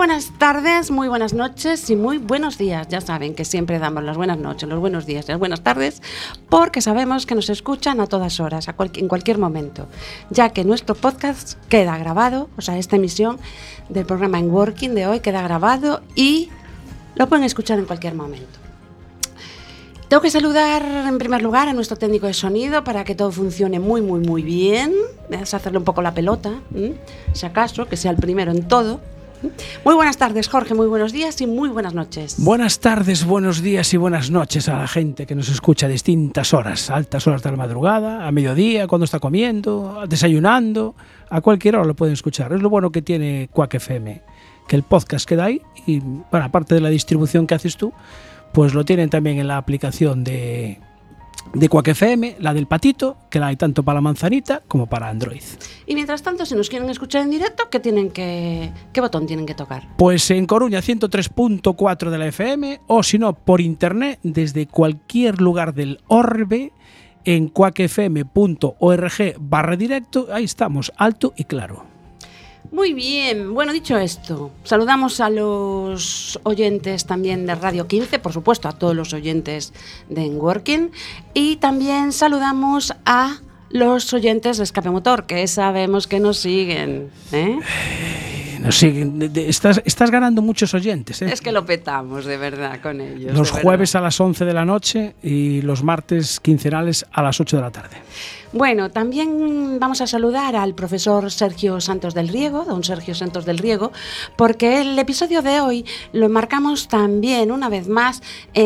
buenas tardes, muy buenas noches y muy buenos días. Ya saben que siempre damos las buenas noches, los buenos días y las buenas tardes porque sabemos que nos escuchan a todas horas, en cualquier momento, ya que nuestro podcast queda grabado, o sea, esta emisión del programa En Working de hoy queda grabado y lo pueden escuchar en cualquier momento. Tengo que saludar en primer lugar a nuestro técnico de sonido para que todo funcione muy bien. Es hacerle un poco la pelota, si acaso, que sea el primero en todo. Muy buenas tardes, Jorge, muy buenos días y muy buenas noches. Buenas tardes, buenos días y buenas noches a la gente que nos escucha a distintas horas, a altas horas de la madrugada, a mediodía, cuando está comiendo, desayunando, a cualquier hora lo pueden escuchar. Es lo bueno que tiene Quack FM, que el podcast queda ahí y, bueno, aparte de la distribución que haces tú, pues lo tienen también en la aplicación de Quack FM, la del patito, que la hay tanto para la manzanita como para Android. Y mientras tanto, si nos quieren escuchar en directo, ¿qué botón tienen que tocar? Pues en Coruña 103.4 de la FM o si no, por internet, desde cualquier lugar del orbe, en quackfm.org/directo, ahí estamos, alto y claro. Muy bien, bueno, dicho esto, saludamos a los oyentes también de Radio 15, por supuesto a todos los oyentes de En Working, y también saludamos a los oyentes de Escape Motor, que sabemos que nos siguen, Nos siguen, estás ganando muchos oyentes, Es que lo petamos, de verdad, con ellos. Los jueves a las 11 de la noche y los martes quincenales a las 8 de la tarde. Bueno, también vamos a saludar al profesor Sergio Santos del Riego, don Sergio Santos del Riego, porque el episodio de hoy lo enmarcamos también, una vez más,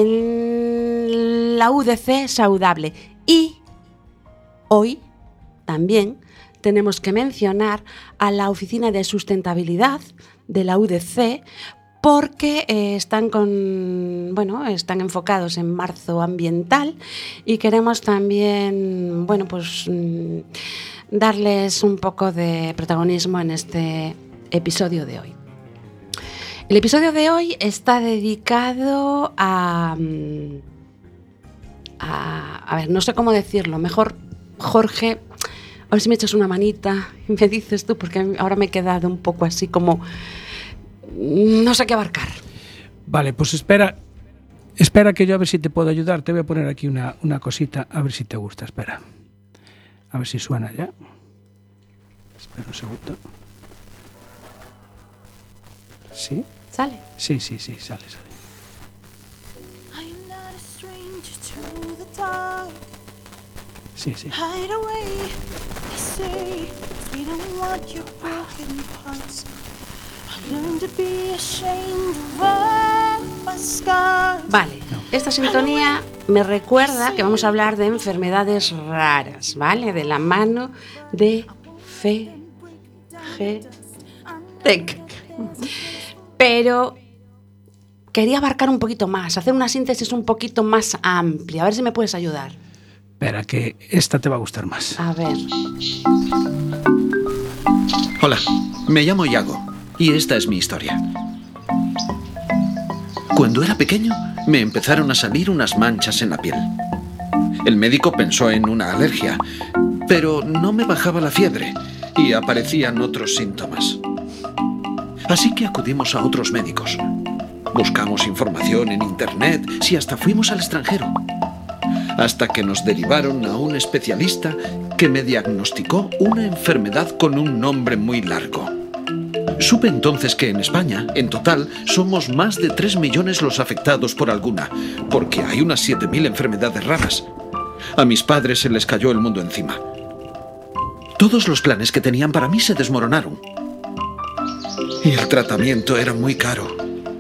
en la UDC Saudable. Y hoy también tenemos que mencionar a la Oficina de Sustentabilidad de la UDC, porque están enfocados en marzo ambiental y queremos también, darles un poco de protagonismo en este episodio de hoy. El episodio de hoy está dedicado a ver, no sé cómo decirlo, mejor Jorge, a ver si me echas una manita y me dices tú, porque ahora me he quedado un poco así como no sé qué abarcar. Vale, pues espera que yo a ver si te puedo ayudar. Te voy a poner aquí una cosita, a ver si te gusta. Espera, a ver si suena ya. Espera un segundo. ¿Sí? ¿Sale? Sí, sale. Sí. Vale, esta sintonía me recuerda que vamos a hablar de enfermedades raras, ¿vale? De la mano de FGTEC. Pero quería abarcar un poquito más, hacer una síntesis un poquito más amplia. A ver si me puedes ayudar. Espera, que esta te va a gustar más. A ver. Hola, me llamo Iago y esta es mi historia. Cuando era pequeño, me empezaron a salir unas manchas en la piel. El médico pensó en una alergia, pero no me bajaba la fiebre y aparecían otros síntomas. Así que acudimos a otros médicos. Buscamos información en internet, sí, hasta fuimos al extranjero. Hasta que nos derivaron a un especialista que me diagnosticó una enfermedad con un nombre muy largo. Supe entonces que en España, en total, somos más de 3 millones los afectados por alguna, porque hay unas 7.000 enfermedades raras. A mis padres se les cayó el mundo encima. Todos los planes que tenían para mí se desmoronaron. Y el tratamiento era muy caro.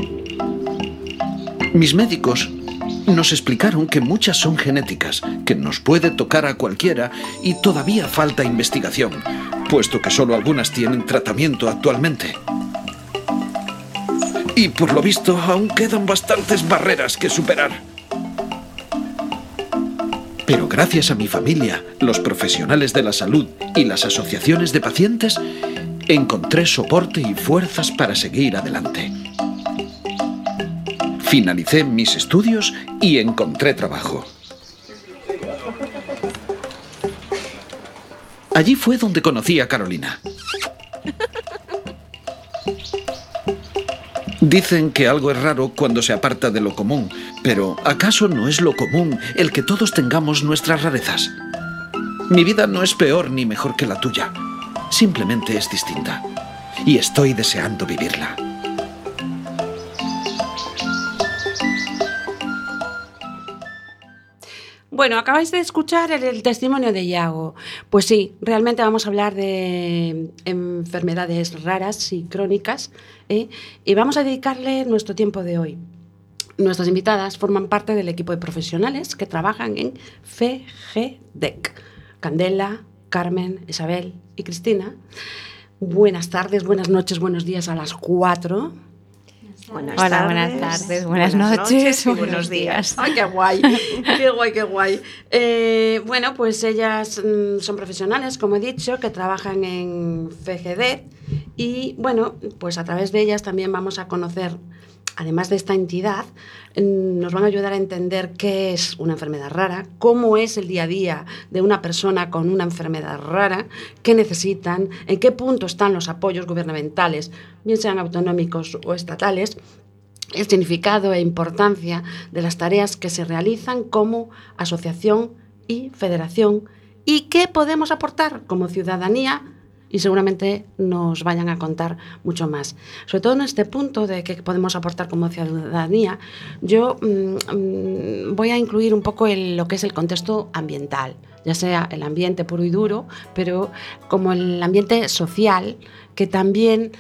Mis médicos nos explicaron que muchas son genéticas, que nos puede tocar a cualquiera y todavía falta investigación, puesto que solo algunas tienen tratamiento actualmente. Y por lo visto aún quedan bastantes barreras que superar. Pero gracias a mi familia, los profesionales de la salud y las asociaciones de pacientes, encontré soporte y fuerzas para seguir adelante. Finalicé mis estudios y encontré trabajo. Allí fue donde conocí a Carolina. Dicen que algo es raro cuando se aparta de lo común, pero ¿acaso no es lo común el que todos tengamos nuestras rarezas? Mi vida no es peor ni mejor que la tuya, simplemente es distinta, y estoy deseando vivirla. Bueno, acabáis de escuchar el testimonio de Iago. Pues sí, realmente vamos a hablar de enfermedades raras y crónicas, y vamos a dedicarle nuestro tiempo de hoy. Nuestras invitadas forman parte del equipo de profesionales que trabajan en FGDEC. Candela, Carmen, Isabel y Cristina. Buenas tardes, buenas noches, buenos días a las 4. Buenas tardes, buenas noches y buenos días. ¡Ay, qué guay! ¡Qué guay, qué guay! Bueno, pues ellas son profesionales, como he dicho, que trabajan en FGD y, bueno, pues a través de ellas también vamos a conocer, además de esta entidad, nos van a ayudar a entender qué es una enfermedad rara, cómo es el día a día de una persona con una enfermedad rara, qué necesitan, en qué punto están los apoyos gubernamentales, bien sean autonómicos o estatales, el significado e importancia de las tareas que se realizan como asociación y federación y qué podemos aportar como ciudadanía. Y seguramente nos vayan a contar mucho más. Sobre todo en este punto de qué podemos aportar como ciudadanía, yo voy a incluir un poco lo que es el contexto ambiental, ya sea el ambiente puro y duro, pero como el ambiente social, que también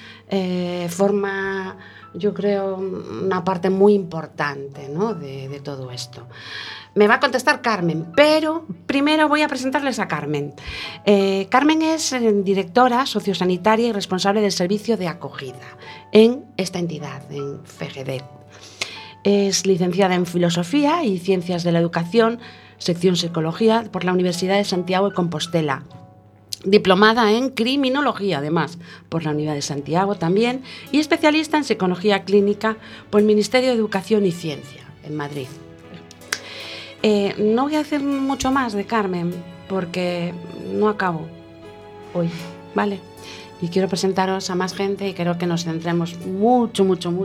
forma, yo creo, una parte muy importante, ¿no?, de todo esto. Me va a contestar Carmen, pero primero voy a presentarles a Carmen. Carmen es directora sociosanitaria y responsable del servicio de acogida en esta entidad, en FGD. Es licenciada en Filosofía y Ciencias de la Educación, sección Psicología, por la Universidad de Santiago de Compostela. Diplomada en Criminología, además, por la Universidad de Santiago también, y especialista en Psicología Clínica por el Ministerio de Educación y Ciencia, en Madrid. No voy a decir mucho más de Carmen porque no acabo hoy, ¿vale? Y quiero presentaros a más gente y creo que nos centremos mucho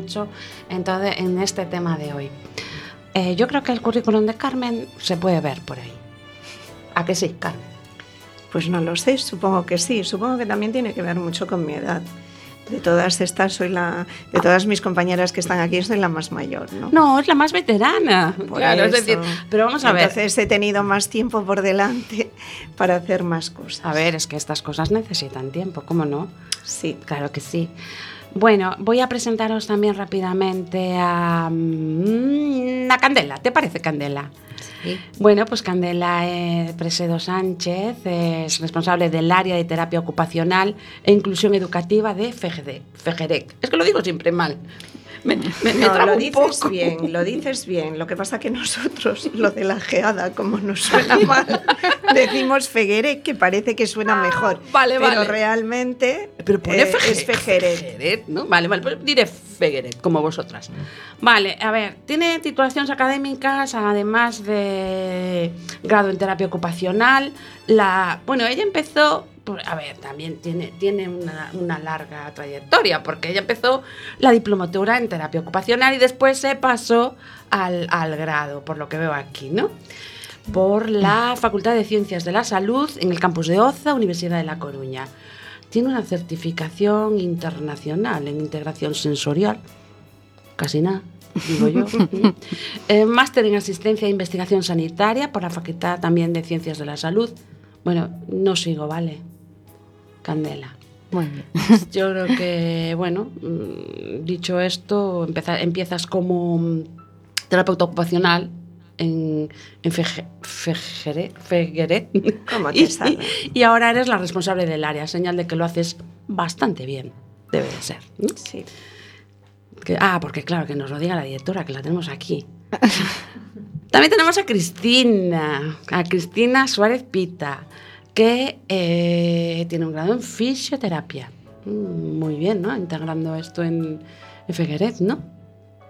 en este tema de hoy. Yo creo que el currículum de Carmen se puede ver por ahí. ¿A que sí, Carmen? Pues no lo sé, supongo que sí. Supongo que también tiene que ver mucho con mi edad. De todas estas, de todas mis compañeras que están aquí, soy la más mayor, ¿no? No, es la más veterana. Claro, es decir, pero vamos a ver. Entonces he tenido más tiempo por delante para hacer más cosas. A ver, es que estas cosas necesitan tiempo, ¿cómo no? Sí. Claro que sí. Bueno, voy a presentaros también rápidamente a Candela. ¿Te parece, Candela? Sí. Bueno, pues Candela Presedo Sánchez es responsable del área de terapia ocupacional e inclusión educativa de FGDEC. Es que lo digo siempre mal. Me lo dices bien. Lo que pasa que nosotros, lo de la geada, como nos suena mal, decimos FGDEC, que parece que suena mejor. Pero realmente es FGDEC, ¿no? Vale, pues diré FGDEC, como vosotras. Vale, a ver, tiene titulaciones académicas, además de grado en terapia ocupacional. Bueno, ella empezó... A ver, también tiene una larga trayectoria, porque ella empezó la diplomatura en terapia ocupacional y después se pasó al grado, por lo que veo aquí, ¿no? Por la Facultad de Ciencias de la Salud en el campus de Oza, Universidad de La Coruña. Tiene una certificación internacional en integración sensorial, casi nada, digo yo. Máster en asistencia e investigación sanitaria por la Facultad también de Ciencias de la Salud. Bueno, no sigo, ¿vale? Candela. Muy bien. Yo creo que, bueno, dicho esto, empiezas como terapeuta ocupacional en FGDEC. ¿Cómo te sale? Y ahora eres la responsable del área, señal de que lo haces bastante bien, debe de ser, ¿no? Sí. Porque claro, que nos lo diga la directora, que la tenemos aquí. También tenemos a Cristina Suárez Pita, que tiene un grado en fisioterapia. Muy bien, ¿no? Integrando esto en FGDEC, ¿no?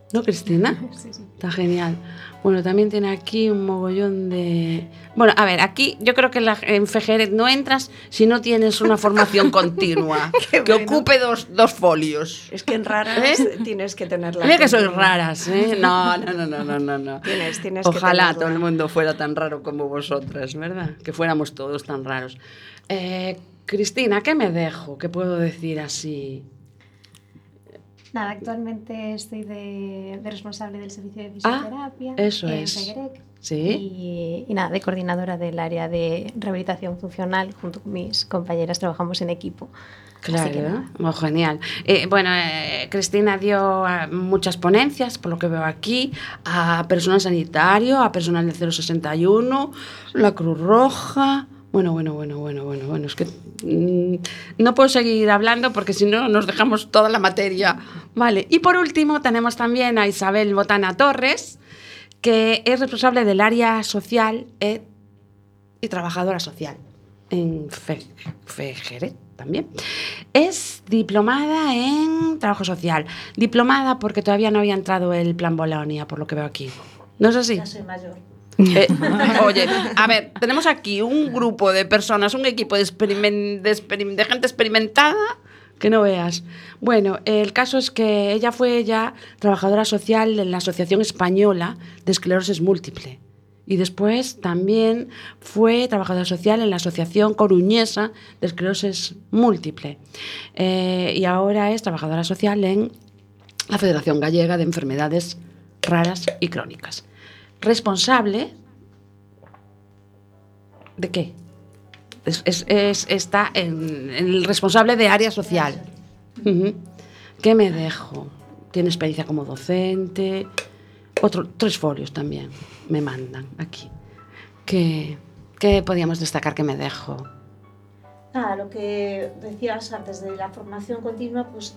¿No, Cristina? Sí. Está genial. Bueno, también tiene aquí un mogollón de... Bueno, a ver, aquí yo creo que en Fejeret no entras si no tienes una formación continua que ocupe dos folios. Es que en raras tienes que tenerla. Mira que sois raras, ¿eh? No. Tienes Ojalá que todo el mundo fuera tan raro como vosotras, ¿verdad? Que fuéramos todos tan raros. Cristina, ¿qué me dejo? ¿Qué puedo decir así? Nada, actualmente estoy de responsable del servicio de fisioterapia eso en es. Fegerec. Sí. Y nada, de coordinadora del área de rehabilitación funcional. Junto con mis compañeras trabajamos en equipo. Claro, oh, genial. Cristina dio muchas ponencias, por lo que veo aquí, a personal sanitario, a personal del 061, la Cruz Roja... Bueno, es que no puedo seguir hablando porque si no nos dejamos toda la materia. Vale, y por último tenemos también a Isabel Botana Torres, que es responsable del área social y trabajadora social en Fejeret también. Es diplomada en trabajo social. Diplomada porque todavía no había entrado el plan Bolonia, por lo que veo aquí. ¿No es así? Ya soy mayor. Oye, a ver, tenemos aquí un grupo de personas, un equipo de gente experimentada que no veas. Bueno, el caso es que ella fue ya trabajadora social en la Asociación Española de Esclerosis Múltiple y después también fue trabajadora social en la Asociación Coruñesa de Esclerosis Múltiple y ahora es trabajadora social en la Federación Gallega de Enfermedades Raras y Crónicas. Responsable ¿de qué? Está en el responsable de área social. ¿Qué me dejo? Tiene experiencia como docente. 3 folios también me mandan aquí. ¿Qué podíamos destacar que me dejo? Nada, lo que decías antes de la formación continua, pues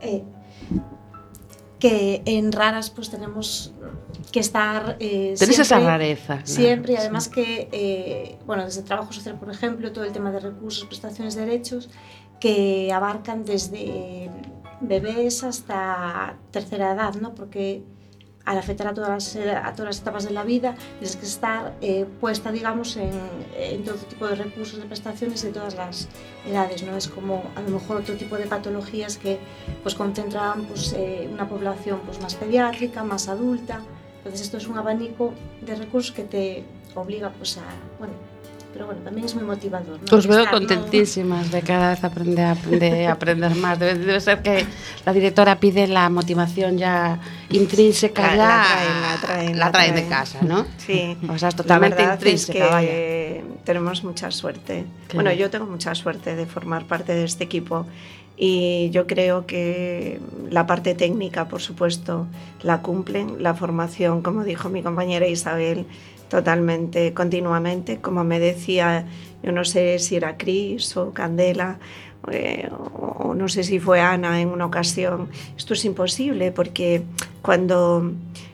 que en raras pues tenemos que estar Tenés esa rareza. Siempre, y además que, desde el trabajo social, por ejemplo, todo el tema de recursos, prestaciones de derechos, que abarcan desde bebés hasta tercera edad, ¿no? Porque al afectar a todas las etapas de la vida, tienes que estar puesta, digamos, en todo tipo de recursos, de prestaciones de todas las edades, ¿no? Es como a lo mejor otro tipo de patologías que pues concentran pues, una población pues, más pediátrica, más adulta. Entonces esto es un abanico de recursos que te obliga pues, a... Pero bueno, también es muy motivador, ¿no? Os veo contentísimas de cada vez aprender más. Debe ser que la directora pide la motivación ya intrínseca, la traen de casa, ¿no? Sí. O sea, es totalmente intrínseca. Es que tenemos mucha suerte. Bueno, yo tengo mucha suerte de formar parte de este equipo y yo creo que la parte técnica, por supuesto, la cumplen. La formación, como dijo mi compañera Isabel, totalmente, continuamente, como me decía, yo no sé si era Cris o Candela, o no sé si fue Ana en una ocasión. Esto es imposible porque cuando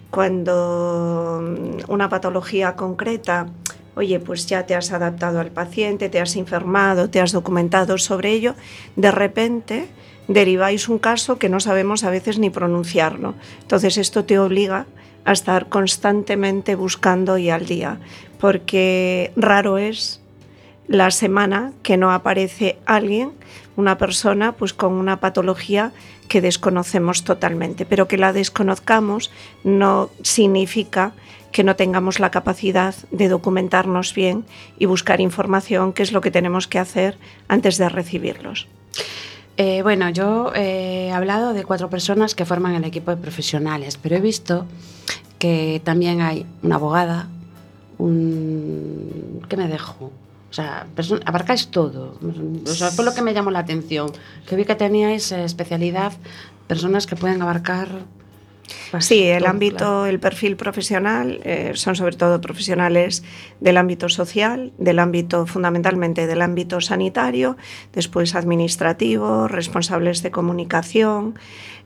una patología concreta, oye, pues ya te has adaptado al paciente, te has informado, te has documentado sobre ello, de repente deriváis un caso que no sabemos a veces ni pronunciarlo. Entonces esto te obliga a estar constantemente buscando y al día, porque raro es la semana que no aparece alguien, una persona pues con una patología que desconocemos totalmente, pero que la desconozcamos no significa que no tengamos la capacidad de documentarnos bien y buscar información, que es lo que tenemos que hacer antes de recibirlos. Yo he hablado de 4 personas que forman el equipo de profesionales, pero he visto que también hay una abogada, ¿qué me dejo? O sea, abarcáis todo. O sea, fue lo que me llamó la atención, que vi que teníais especialidad, personas que pueden abarcar... Sí, el ámbito, claro. El perfil profesional son sobre todo profesionales del ámbito social, fundamentalmente del ámbito sanitario, después administrativo, responsables de comunicación,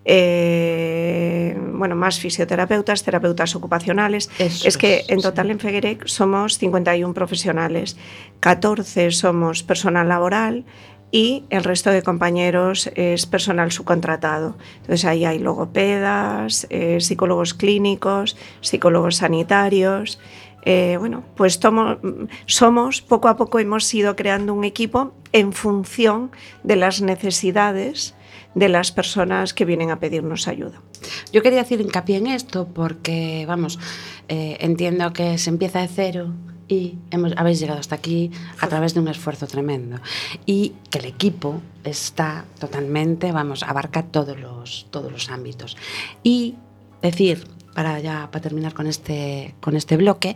más fisioterapeutas, terapeutas ocupacionales. Es que en total en Fegerec somos 51 profesionales, 14 somos personal laboral y el resto de compañeros es personal subcontratado. Entonces ahí hay logopedas, psicólogos clínicos, psicólogos sanitarios. Bueno, pues somos, poco a poco hemos ido creando un equipo en función de las necesidades de las personas que vienen a pedirnos ayuda. Yo quería hacer hincapié en esto porque, vamos, entiendo que se empieza de cero y habéis llegado hasta aquí a través de un esfuerzo tremendo y que el equipo está totalmente, vamos, abarca todos los ámbitos. Y decir, para terminar con este bloque,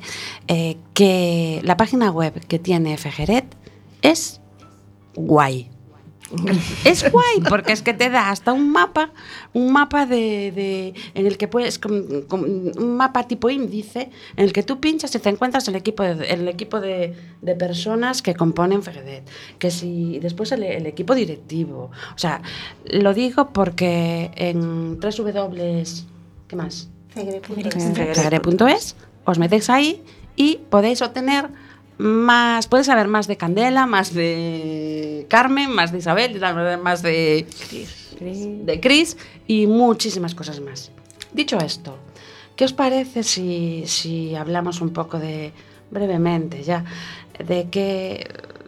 que la página web que tiene Fegeret es guay. Es guay porque es que te da hasta un mapa en el que puedes, un mapa tipo índice en el que tú pinchas y te encuentras el equipo de personas que componen Fegeret, que si después el equipo directivo. O sea, lo digo porque en ¿qué más? Fegeret.es os metéis ahí y podéis obtener más, puedes saber más de Candela, más de Carmen, más de Isabel, más de Cris y muchísimas cosas más. Dicho esto, ¿qué os parece si hablamos un poco brevemente ya, de qué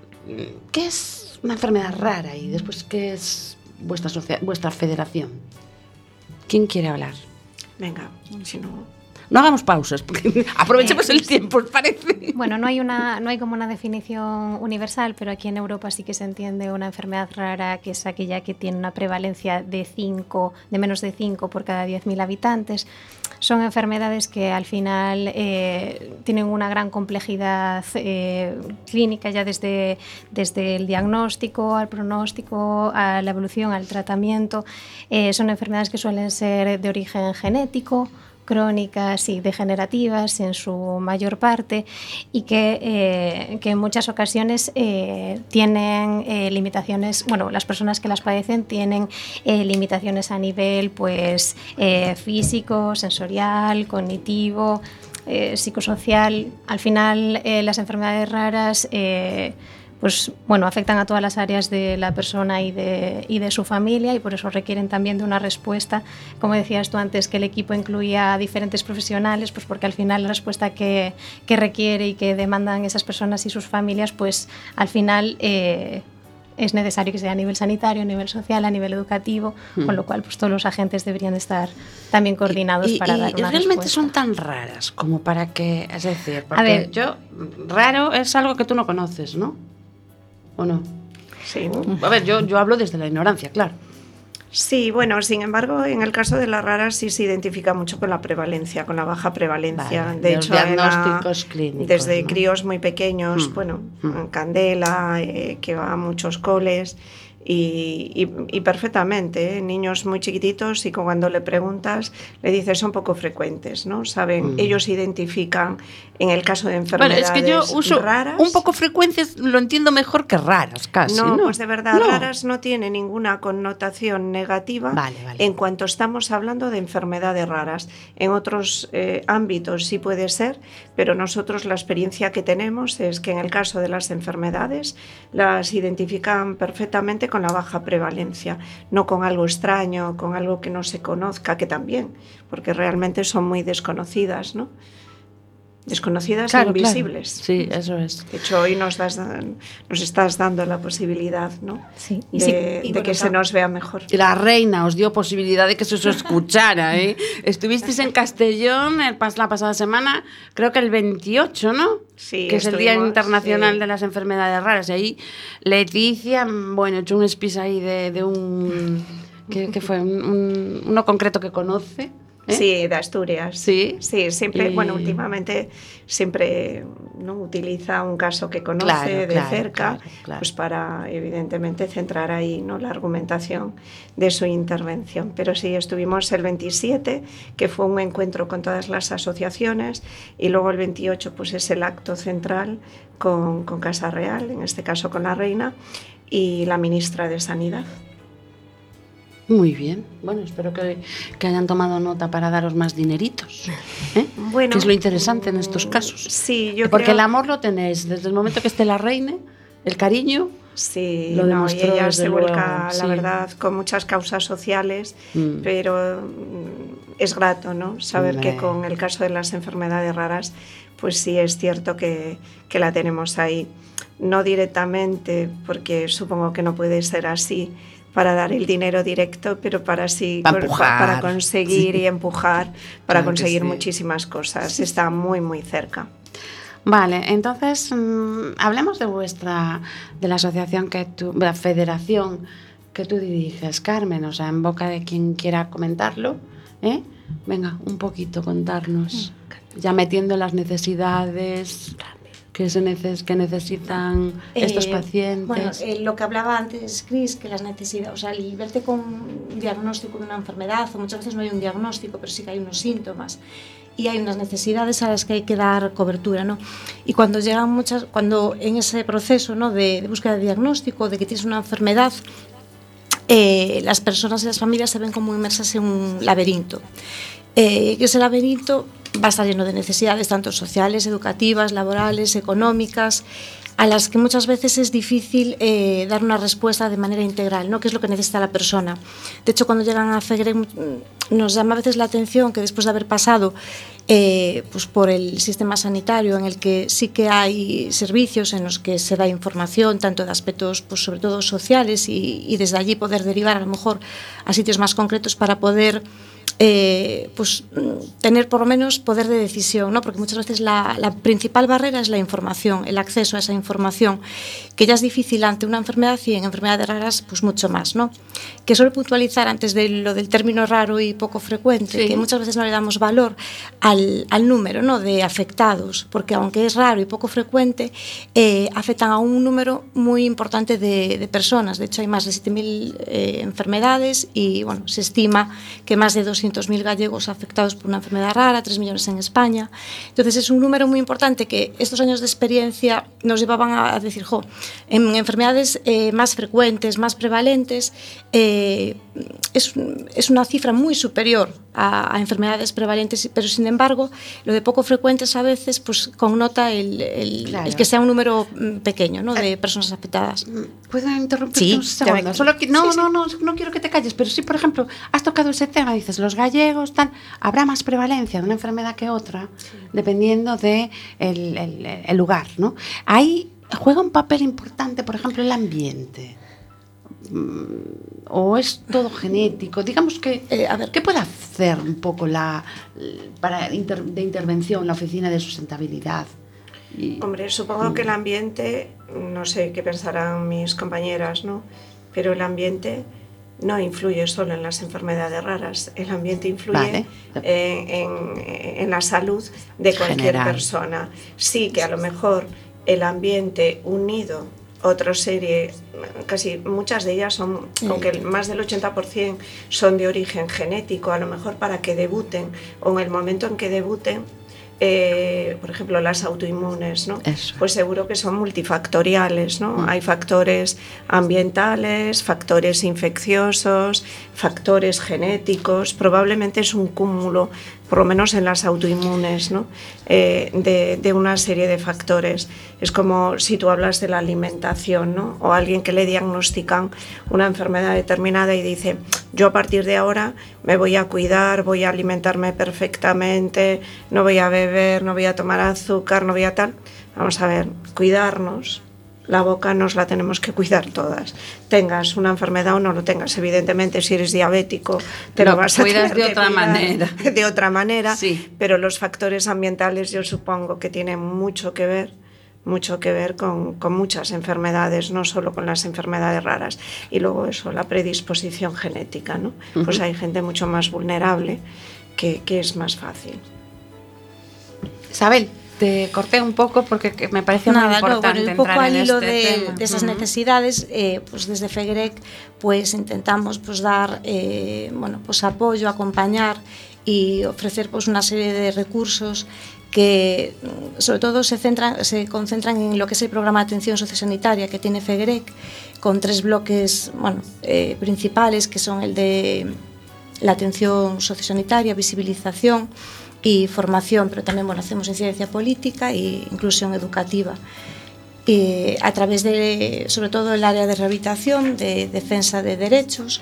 es una enfermedad rara y después qué es vuestra federación? ¿Quién quiere hablar? Venga, si no... No hagamos pausas, porque aprovechemos el tiempo, ¿os parece? Bueno, no hay como una definición universal, pero aquí en Europa sí que se entiende una enfermedad rara, que es aquella que tiene una prevalencia de menos de 5 por cada 10.000 habitantes. Son enfermedades que al final tienen una gran complejidad clínica, ya desde el diagnóstico al pronóstico, a la evolución, al tratamiento. Son enfermedades que suelen ser de origen genético, crónicas y degenerativas en su mayor parte, y que en muchas ocasiones tienen limitaciones, bueno, las personas que las padecen tienen limitaciones a nivel pues físico, sensorial, cognitivo, psicosocial. Al final las enfermedades raras pues bueno, afectan a todas las áreas de la persona y de su familia, y por eso requieren también de una respuesta, como decías tú antes, que el equipo incluía a diferentes profesionales, pues porque al final la respuesta que requiere y que demandan esas personas y sus familias, pues al final es necesario que sea a nivel sanitario, a nivel social, a nivel educativo, con lo cual pues todos los agentes deberían estar también coordinados para dar una realmente respuesta. Son tan raras como para que, es decir, porque raro es algo que tú no conoces, ¿no? ¿O no? Sí. A ver, yo hablo desde la ignorancia, claro. Sí, bueno, sin embargo, en el caso de las raras sí se identifica mucho con la prevalencia, con la baja prevalencia. Vale, de hecho, diagnósticos clínicos, desde ¿no? Críos muy pequeños, bueno, Candela, que va a muchos coles, y perfectamente, niños muy chiquititos, y cuando le preguntas, le dices son poco frecuentes, ¿no? Saben, ellos identifican en el caso de enfermedades raras. Bueno, es que yo uso raras, un poco frecuentes, lo entiendo mejor que raras, casi. No, pues de verdad, raras no tiene ninguna connotación negativa. Vale. En cuanto estamos hablando de enfermedades raras. En otros ámbitos sí puede ser, pero nosotros la experiencia que tenemos es que en el caso de las enfermedades las identifican perfectamente con la baja prevalencia, no con algo extraño, con algo que no se conozca, que también, porque realmente son muy desconocidas, ¿no? Desconocidas e invisibles. Claro. Sí, eso es. De hecho, hoy nos estás dando la posibilidad, ¿no? Sí. De que se nos vea mejor. Y la reina os dio posibilidad de que se os escuchara, ¿eh? Estuvisteis en Castellón la pasada semana, creo que el 28, ¿no? Sí, que es el Día Internacional de las Enfermedades Raras. Y ahí Leticia, bueno, echó un espís ahí de un... ¿Qué fue? Uno concreto que conoce. Sí, de Asturias. Sí, siempre, bueno, últimamente siempre no utiliza un caso que conoce de cerca, claro. Pues para evidentemente centrar ahí, ¿no?, la argumentación de su intervención. Pero sí, estuvimos el 27, que fue un encuentro con todas las asociaciones, y luego el 28 pues es el acto central con Casa Real, en este caso con la reina y la ministra de Sanidad. Muy bien. Bueno, espero que hayan tomado nota para daros más dineritos, Bueno, que es lo interesante en estos casos. Sí, yo porque creo... el amor lo tenéis desde el momento que esté la reina, el cariño, Sí, lo demostró, y ella desde se vuelca, luego, la verdad, con muchas causas sociales, pero es grato, ¿no? Saber que con el caso de las enfermedades raras, pues sí es cierto que la tenemos ahí. No directamente, porque supongo que no puede ser así, para dar el dinero directo, pero para conseguir y empujar, para claro conseguir muchísimas cosas. Está muy, muy cerca. Vale, entonces hablemos de la asociación de la federación que tú diriges, Carmen, o sea, en boca de quien quiera comentarlo, ¿eh? Venga, un poquito contarnos, ya metiendo las necesidades que necesitan estos pacientes. Bueno, lo que hablaba antes Cris, que las necesidades, o sea, el verte con un diagnóstico de una enfermedad, o muchas veces no hay un diagnóstico, pero sí que hay unos síntomas, y hay unas necesidades a las que hay que dar cobertura, ¿no? Y cuando cuando en ese proceso, ¿no?, de búsqueda de diagnóstico, de que tienes una enfermedad, las personas y las familias se ven como inmersas en un laberinto. Que ese laberinto va a estar lleno de necesidades, tanto sociales, educativas, laborales, económicas, a las que muchas veces es difícil dar una respuesta de manera integral, ¿no?, qué es lo que necesita la persona. De hecho, cuando llegan a FEGREC nos llama a veces la atención que después de haber pasado pues por el sistema sanitario, en el que sí que hay servicios en los que se da información, tanto de aspectos pues sobre todo sociales, y desde allí poder derivar a lo mejor a sitios más concretos para poder pues tener por lo menos poder de decisión, ¿no? Porque muchas veces la principal barrera es la información, el acceso a esa información, que ya es difícil ante una enfermedad, y en enfermedades raras pues mucho más, ¿no? Que suelo puntualizar antes de lo del término raro y poco frecuente, sí, que muchas veces no le damos valor al número, ¿no?, de afectados, porque aunque es raro y poco frecuente, afectan a un número muy importante de personas. De hecho, hay más de 7.000 enfermedades, y bueno, se estima que más de 200.000 gallegos afectados por una enfermedad rara, 3 millones en España. Entonces es un número muy importante que estos años de experiencia nos llevaban a decir, en enfermedades más frecuentes, más prevalentes, es una cifra muy superior a enfermedades prevalentes, pero sin embargo lo de poco frecuentes a veces pues connota claro, el que sea un número pequeño, ¿no?, de personas afectadas. ¿Puedo interrumpirte un segundo? No quiero que te calles, pero sí, por ejemplo, has tocado ese tema, dices, los gallegos, habrá más prevalencia de una enfermedad que otra, dependiendo de el lugar, ¿no? Ahí juega un papel importante, por ejemplo, el ambiente. ¿O es todo genético? Digamos que, a ver, ¿qué puede hacer un poco de intervención la Oficina de Sustentabilidad? Hombre, supongo que el ambiente, no sé qué pensarán mis compañeras, ¿no?, pero el ambiente no influye solo en las enfermedades raras, el ambiente influye en la salud de cualquier persona. Sí que a lo mejor el ambiente unido, otra serie, casi muchas de ellas son, aunque más del 80% son de origen genético, a lo mejor para que debuten, o en el momento en que debuten, por ejemplo, las autoinmunes, ¿no? Pues seguro que son multifactoriales, ¿no? Hay factores ambientales, factores infecciosos, factores genéticos, probablemente es un cúmulo, por lo menos en las autoinmunes, ¿no?, de una serie de factores. Es como si tú hablas de la alimentación, ¿no?, o alguien que le diagnostican una enfermedad determinada y dice, yo a partir de ahora me voy a cuidar, voy a alimentarme perfectamente, no voy a beber, no voy a tomar azúcar, no voy a tal. Vamos a ver, cuidarnos. La boca nos la tenemos que cuidar todas. Tengas una enfermedad o no lo tengas. Evidentemente, si eres diabético, te lo vas a tener que cuidar de otra manera. Sí. Pero los factores ambientales yo supongo que tienen mucho que ver con muchas enfermedades, no solo con las enfermedades raras. Y luego eso, la predisposición genética, ¿no? Pues hay gente mucho más vulnerable que es más fácil. Isabel, te corté un poco porque me parece muy importante un poco al hilo tema. De esas necesidades, pues desde FEGREC pues intentamos pues dar pues apoyo, acompañar y ofrecer pues una serie de recursos que sobre todo se concentran en lo que es el programa de atención sociosanitaria que tiene FEGREC, con 3 bloques principales, que son el de la atención sociosanitaria, visibilización y formación, pero también hacemos incidencia política e inclusión educativa. a través de, sobre todo, el área de rehabilitación, de defensa de derechos.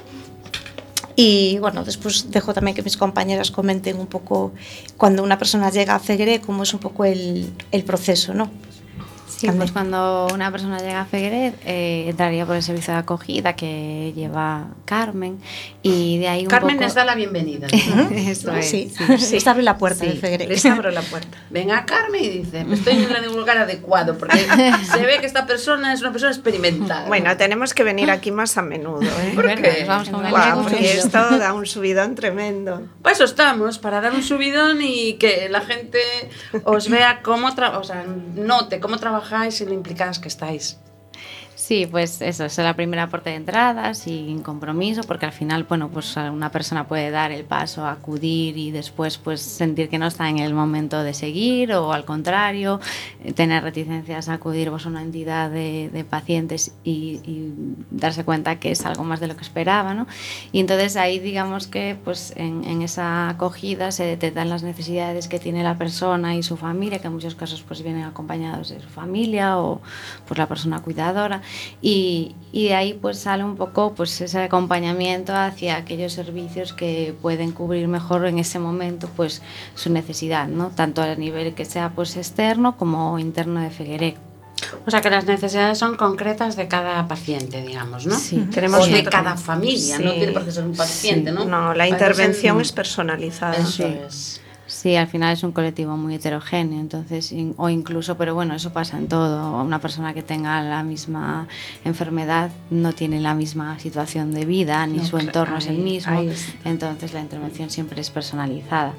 Y bueno, después dejo también que mis compañeras comenten un poco cuando una persona llega a Fegueré, cómo es un poco el proceso, ¿no? Sí, pues cuando una persona llega a Fegueret entraría por el servicio de acogida que lleva Carmen y de ahí un Carmen poco... les da la bienvenida. Eso es, sí. sí. Les abre la puerta Sí. de Fegueré. Les abro la puerta. Venga Carmen y dice, estoy en el lugar adecuado, porque se ve que esta persona es una persona experimentada. Bueno, tenemos que venir aquí más a menudo, ¿eh? ¿Por qué? Nos vamos con el Guau, ego porque subido. esto da un subidón tremendo. Para eso estamos, para dar un subidón y que la gente os vea cómo, note cómo trabajáis y lo implicadas que estáis. Sí, pues eso es la primera puerta de entrada, sin compromiso, porque al final, bueno, pues una persona puede dar el paso, acudir y después pues sentir que no está en el momento de seguir o al contrario, tener reticencias a acudir pues, a una entidad de pacientes y darse cuenta que es algo más de lo que esperaba, ¿no? Y entonces ahí digamos que pues en esa acogida se detectan las necesidades que tiene la persona y su familia, que en muchos casos pues vienen acompañados de su familia o pues la persona cuidadora. Y de ahí pues sale un poco pues ese acompañamiento hacia aquellos servicios que pueden cubrir mejor en ese momento pues su necesidad, ¿no? Tanto a nivel que sea pues externo como interno de Fegueré. O sea que las necesidades son concretas de cada paciente, digamos, ¿no? Sí. Tenemos o de otro. cada familia, Sí. no tiene por qué ser un paciente, ¿no? No, la Parece intervención ser- es personalizada. Eso Sí. es. Sí, al final es un colectivo muy heterogéneo, entonces, o incluso, pero bueno, eso pasa en todo. Una persona que tenga la misma enfermedad no tiene la misma situación de vida, ni No, su entorno es el ahí- mismo, ahí está. entonces la intervención siempre es personalizada.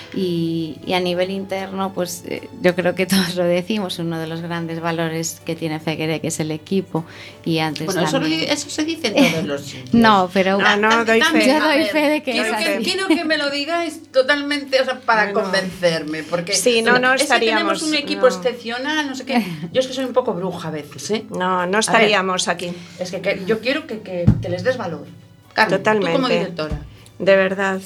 Y a nivel interno, pues yo creo que todos lo decimos, uno de los grandes valores que tiene Fegueré, que es el equipo, y antes Bueno, también... eso se dice en todos los sitios. No, pero No, doy fe. yo doy fe de que quiero es que, así. quiero que me lo digáis totalmente, o sea, para Bueno. convencerme, porque Sí, no es que estaríamos- tenemos un equipo no. excepcional, no sé qué. Yo es que soy un poco bruja a veces, ¿eh? No estaríamos aquí. Es que yo quiero que les des valor. Carmen, Totalmente. tú como directora. De verdad,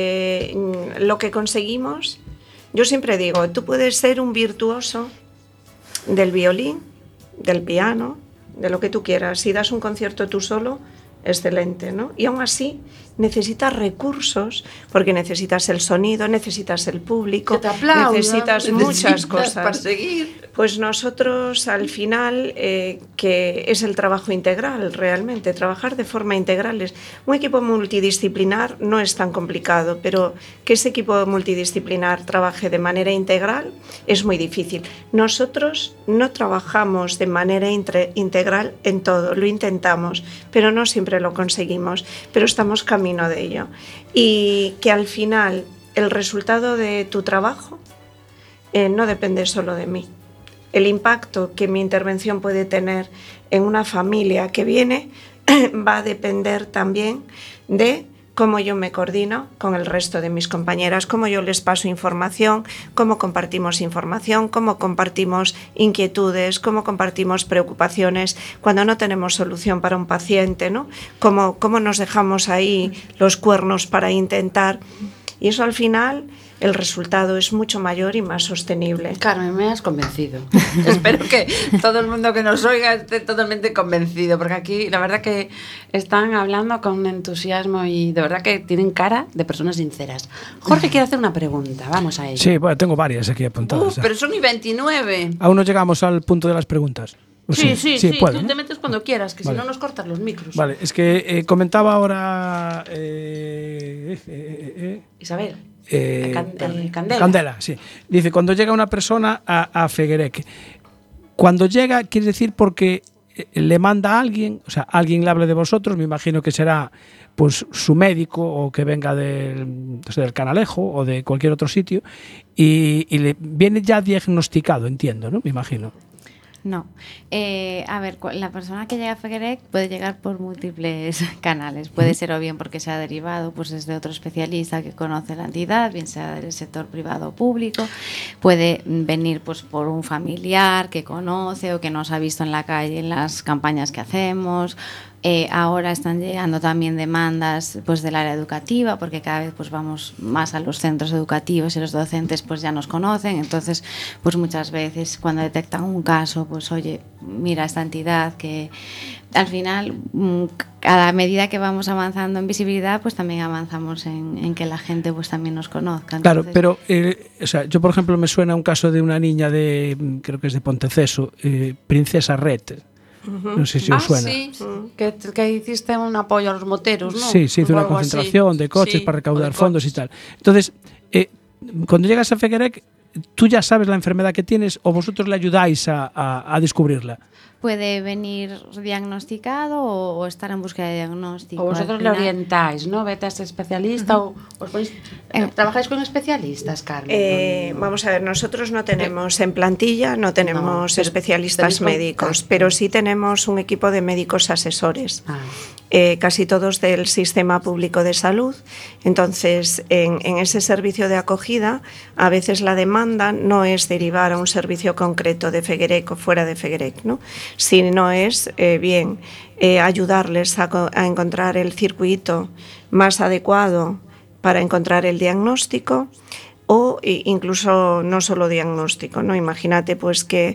lo que conseguimos, yo siempre digo, tú puedes ser un virtuoso del violín, del piano, de lo que tú quieras. Si das un concierto tú solo, excelente, ¿no? Y aún así necesitas recursos, porque necesitas el sonido, necesitas el público, Que te aplaudan, necesitas muchas necesitas cosas. para seguir. Pues nosotros al final, que es el trabajo integral realmente, trabajar de forma integral. Un equipo multidisciplinar no es tan complicado, pero que ese equipo multidisciplinar trabaje de manera integral es muy difícil. Nosotros no trabajamos de manera integral en todo, lo intentamos, pero no siempre lo conseguimos, pero estamos camino de ello. Y que al final el resultado de tu trabajo no depende solo de mí. El impacto que mi intervención puede tener en una familia que viene va a depender también de cómo yo me coordino con el resto de mis compañeras, cómo yo les paso información, cómo compartimos información, cómo compartimos inquietudes, cómo compartimos preocupaciones cuando no tenemos solución para un paciente, ¿no? Cómo nos dejamos ahí los cuernos para intentar. Y eso al final, el resultado es mucho mayor y más sostenible. Carmen, me has convencido. Espero que todo el mundo que nos oiga esté totalmente convencido, porque aquí la verdad que están hablando con entusiasmo y de verdad que tienen cara de personas sinceras. Jorge quiere hacer una pregunta, vamos a ello. Sí, bueno, tengo varias aquí apuntadas. Pero son y 29. Aún no llegamos al punto de las preguntas. ¿O Sí, puedo, tú ¿no? te metes cuando quieras, que Vale. si no nos cortas los micros. Vale, es que comentaba ahora Isabel. Candela. Candela. Sí. Dice, cuando llega una persona a Feguerec, cuando llega quiere decir porque le manda a alguien, o sea, alguien le habla de vosotros, me imagino que será pues su médico o que venga del Canalejo o de cualquier otro sitio y le viene ya diagnosticado, entiendo, ¿no? Me imagino. No. A ver, la persona que llega a Feguerec puede llegar por múltiples canales. Puede ser o bien porque se ha derivado pues desde otro especialista que conoce la entidad, bien sea del sector privado o público. Puede venir pues por un familiar que conoce o que nos ha visto en la calle en las campañas que hacemos. Ahora están llegando también demandas pues del área educativa, porque cada vez pues vamos más a los centros educativos y los docentes pues ya nos conocen. Entonces pues muchas veces cuando detectan un caso, pues oye, mira esta entidad, que al final a medida que vamos avanzando en visibilidad, pues también avanzamos en que la gente pues también nos conozca. Entonces, claro, pero o sea, yo por ejemplo me suena un caso de una niña de, creo que es de Ponteceso, Princesa Red. No sé si os suena. Sí, que hiciste un apoyo a los moteros, ¿no? Sí, se hizo una concentración así de coches para recaudar fondos y tal. Entonces, cuando llegas a Feguerec, ¿tú ya sabes la enfermedad que tienes o vosotros le ayudáis a descubrirla? Puede venir diagnosticado o estar en búsqueda de diagnóstico. O vosotros le orientáis, ¿no? Vete a este especialista o os ponéis, ¿trabajáis con especialistas, Carmen? Vamos a ver, nosotros no tenemos en plantilla, no tenemos especialistas médicos, pero sí tenemos un equipo de médicos asesores, casi todos del sistema público de salud. Entonces, en ese servicio de acogida, a veces la demanda no es derivar a un servicio concreto de Feguerec o fuera de Feguerec, ¿no? Sino es ayudarles a encontrar el circuito más adecuado para encontrar el diagnóstico, o incluso no solo diagnóstico, ¿no? Imagínate pues que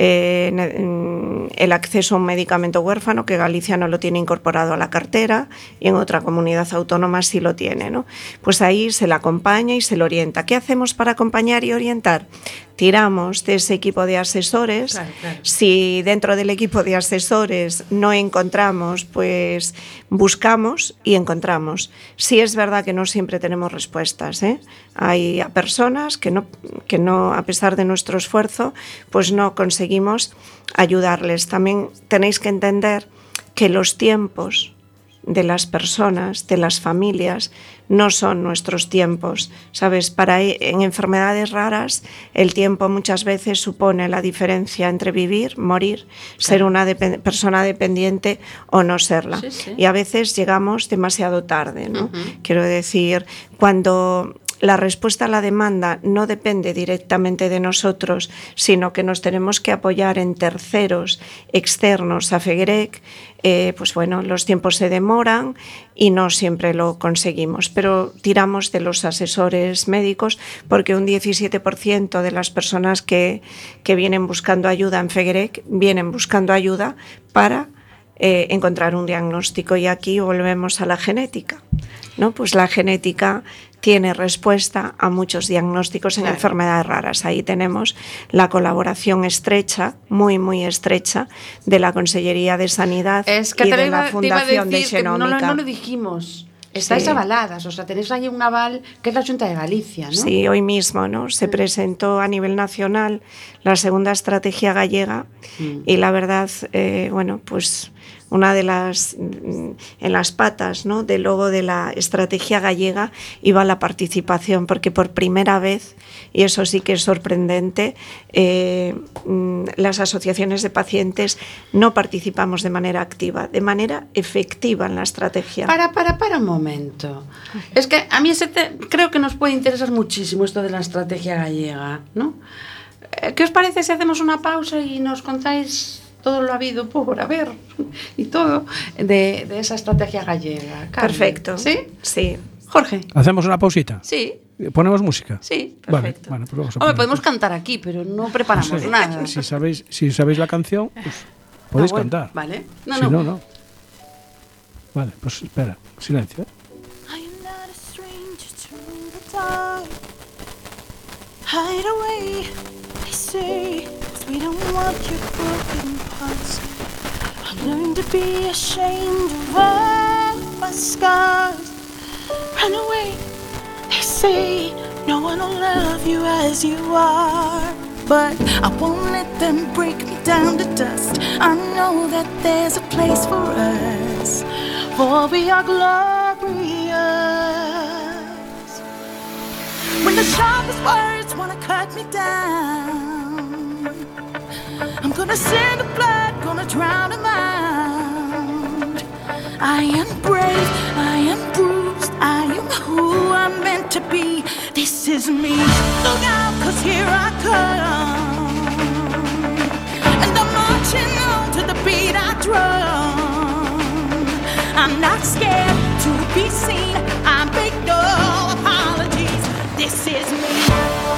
el acceso a un medicamento huérfano, que Galicia no lo tiene incorporado a la cartera y en otra comunidad autónoma sí lo tiene, ¿no? Pues ahí se le acompaña y se le orienta. ¿Qué hacemos para acompañar y orientar? Tiramos de ese equipo de asesores. Claro. Si dentro del equipo de asesores no encontramos, pues buscamos y encontramos. Sí es verdad que no siempre tenemos respuestas, ¿eh? Hay personas que no, a pesar de nuestro esfuerzo, pues no conseguimos ayudarles. También tenéis que entender que los tiempos de las personas, de las familias, no son nuestros tiempos, ¿sabes? En enfermedades raras, el tiempo muchas veces supone la diferencia entre vivir, morir, ser una persona dependiente o no serla. Sí. Y a veces llegamos demasiado tarde, ¿no? Quiero decir, cuando la respuesta a la demanda no depende directamente de nosotros, sino que nos tenemos que apoyar en terceros externos a Feguerec, pues bueno, los tiempos se demoran y no siempre lo conseguimos, pero tiramos de los asesores médicos, porque un 17% de las personas que vienen buscando ayuda en Feguerec vienen buscando ayuda para encontrar un diagnóstico. Y aquí volvemos a la genética, ¿no? Pues la genética tiene respuesta a muchos diagnósticos en enfermedades raras. Ahí tenemos la colaboración estrecha, muy, muy estrecha, de la Consellería de Sanidad y de la Fundación de Xenómica. No lo dijimos. Estáis avaladas, o sea, tenéis ahí un aval que es la Xunta de Galicia, ¿no? Sí, hoy mismo, ¿no? Se presentó a nivel nacional la segunda estrategia gallega y la verdad, bueno, pues una de las, en las patas, ¿no?, del logo de la estrategia gallega iba la participación, porque por primera vez, y eso sí que es sorprendente, las asociaciones de pacientes no participamos de manera activa, de manera efectiva en la estrategia. Para un momento. Es que a mí creo que nos puede interesar muchísimo esto de la estrategia gallega, ¿no? ¿Qué os parece si hacemos una pausa y nos contáis todo lo habido por haber y todo de esa estrategia gallega? Carmen. Perfecto. ¿Sí? Sí. Jorge. ¿Hacemos una pausita? Sí. ¿Ponemos música? Sí, perfecto. Vale, pues vamos a Hombre, podemos cantar aquí, pero no preparamos nada. Si sabéis la canción, pues podéis cantar. Vale. No. Vale, pues espera, silencio, ¿eh? Hide away, they say, 'cause we don't want your broken parts. I learned to be ashamed of all my scars. Run away, they say, no one will love you as you are. But I won't let them break me down to dust. I know that there's a place for us, for we are glorious. When the sharpest words wanna cut me down, I'm gonna send the blood, gonna drown them out. I am brave, I am bruised, I am who I'm meant to be. This is me, look out, 'cause here I come. And I'm marching on to the beat I drum. I'm not scared to be seen. I make no apologies. This is me.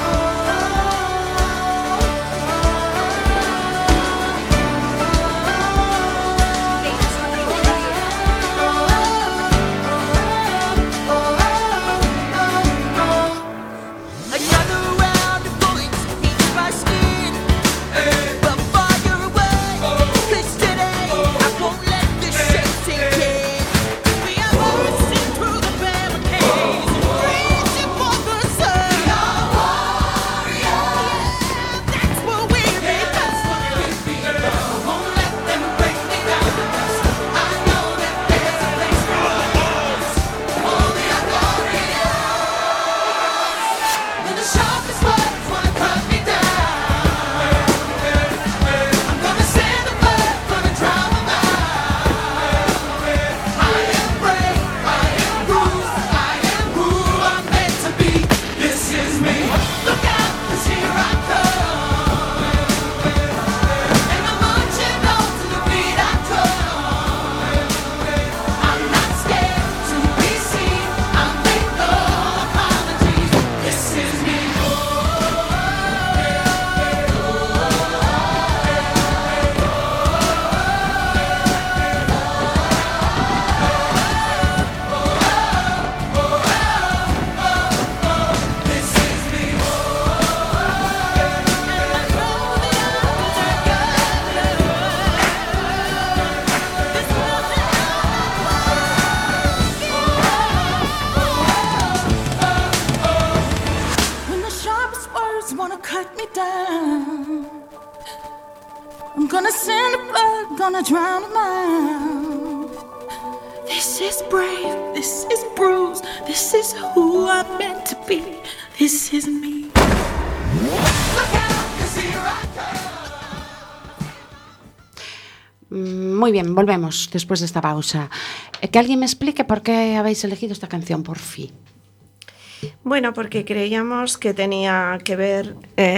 Muy bien, volvemos después de esta pausa. Que alguien me explique por qué habéis elegido esta canción, por fin. Bueno, porque creíamos que tenía que ver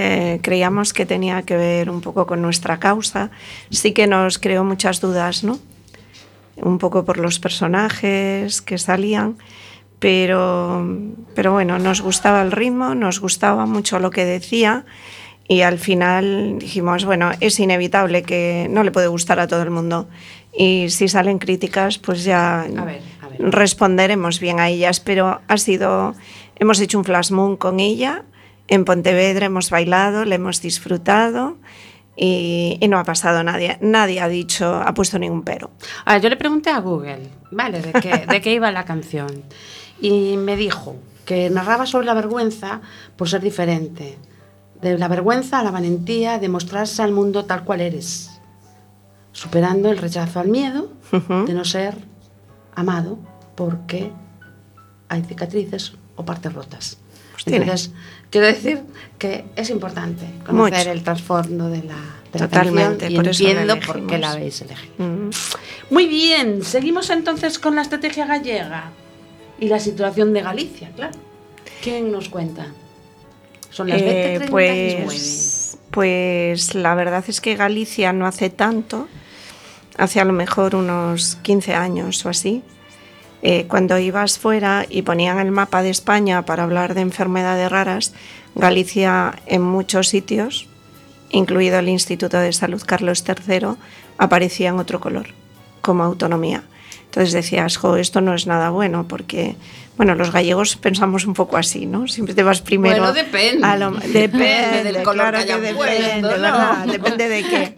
un poco con nuestra causa. Sí que nos creó muchas dudas, ¿no? Un poco por los personajes que salían, pero bueno, nos gustaba el ritmo, nos gustaba mucho lo que decía. Y al final dijimos, bueno, es inevitable que no le puede gustar a todo el mundo. Y si salen críticas, pues ya a ver. Responderemos bien a ellas. Pero hemos hecho un flash moon con ella. En Pontevedra hemos bailado, le hemos disfrutado y no ha pasado nadie. Nadie ha puesto ningún pero. Yo le pregunté a Google, ¿vale? de qué iba la canción. Y me dijo que narraba sobre la vergüenza por ser diferente. De la vergüenza a la valentía de mostrarse al mundo tal cual eres, superando el rechazo al miedo de no ser amado porque hay cicatrices o partes rotas. Entonces, quiero decir que es importante conocer el trasfondo de la canción y por entiendo por qué la habéis elegido. Muy bien, seguimos entonces con la estrategia gallega y la situación de Galicia, claro. ¿Quién nos cuenta? Son las 20:39. Pues la verdad es que Galicia no hace tanto, hace a lo mejor unos 15 años o así, cuando ibas fuera y ponían el mapa de España para hablar de enfermedades raras, Galicia en muchos sitios, incluido el Instituto de Salud Carlos III, aparecía en otro color, como autonomía. Entonces decías, esto no es nada bueno, porque, bueno, los gallegos pensamos un poco así, ¿no? Siempre te vas primero... Bueno, depende del color que hayan puesto, ¿no? ¿Verdad? Depende de qué.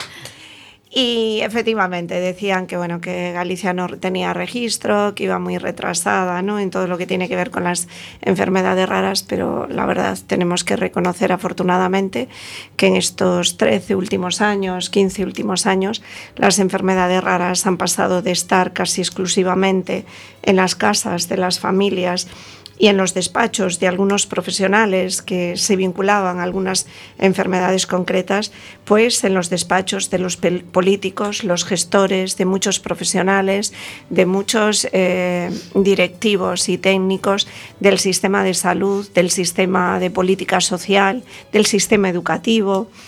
Y efectivamente decían que, bueno, que Galicia no tenía registro, que iba muy retrasada, ¿no?, en todo lo que tiene que ver con las enfermedades raras, pero la verdad tenemos que reconocer afortunadamente que en estos 13 últimos años, 15 últimos años, las enfermedades raras han pasado de estar casi exclusivamente en las casas de las familias y en los despachos de algunos profesionales que se vinculaban a algunas enfermedades concretas, pues en los despachos de los políticos, los gestores, de muchos profesionales, de muchos directivos y técnicos del sistema de salud, del sistema de política social, del sistema educativo.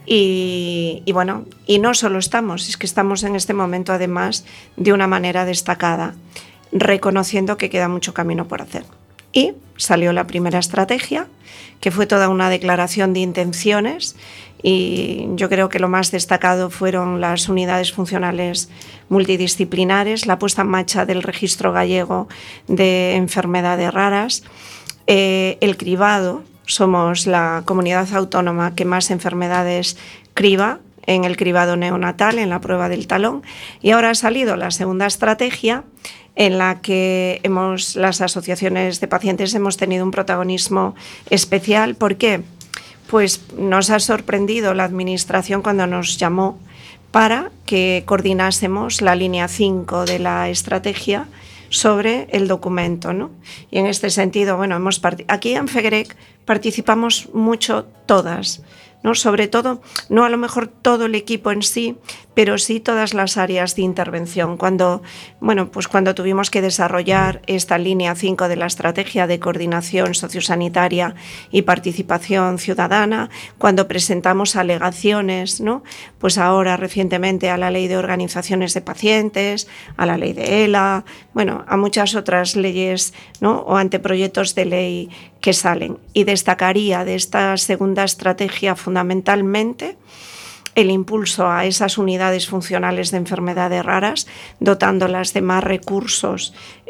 Y bueno, y no solo estamos, es que estamos en este momento además de una manera destacada, reconociendo que queda mucho camino por hacer. Y salió la primera estrategia, que fue toda una declaración de intenciones, y yo creo que lo más destacado fueron las unidades funcionales multidisciplinares, la puesta en marcha del registro gallego de enfermedades raras, el cribado. Somos la comunidad autónoma que más enfermedades criba en el cribado neonatal, en la prueba del talón, y ahora ha salido la segunda estrategia, en la que las asociaciones de pacientes hemos tenido un protagonismo especial. ¿Por qué? Pues nos ha sorprendido la Administración cuando nos llamó para que coordinásemos la línea 5 de la estrategia sobre el documento, ¿no? Y en este sentido, bueno, aquí en FEGEREC participamos mucho todas, ¿no? Sobre todo, no a lo mejor todo el equipo en sí, pero sí todas las áreas de intervención. Cuando tuvimos que desarrollar esta línea 5 de la estrategia de coordinación sociosanitaria y participación ciudadana, cuando presentamos alegaciones, ¿no? Pues ahora recientemente a la Ley de Organizaciones de Pacientes, a la Ley de ELA, bueno, a muchas otras leyes, ¿no? O anteproyectos de ley que salen. Y destacaría de esta segunda estrategia fundamentalmente el impulso a esas unidades funcionales de enfermedades raras, dotándolas de más recursos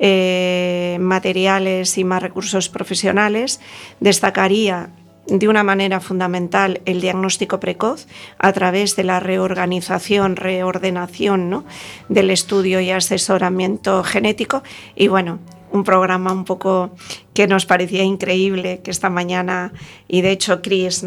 materiales y más recursos profesionales. Destacaría de una manera fundamental el diagnóstico precoz a través de la reordenación, ¿no? del estudio y asesoramiento genético. Y bueno, un programa un poco que nos parecía increíble, que esta mañana, y de hecho Cris,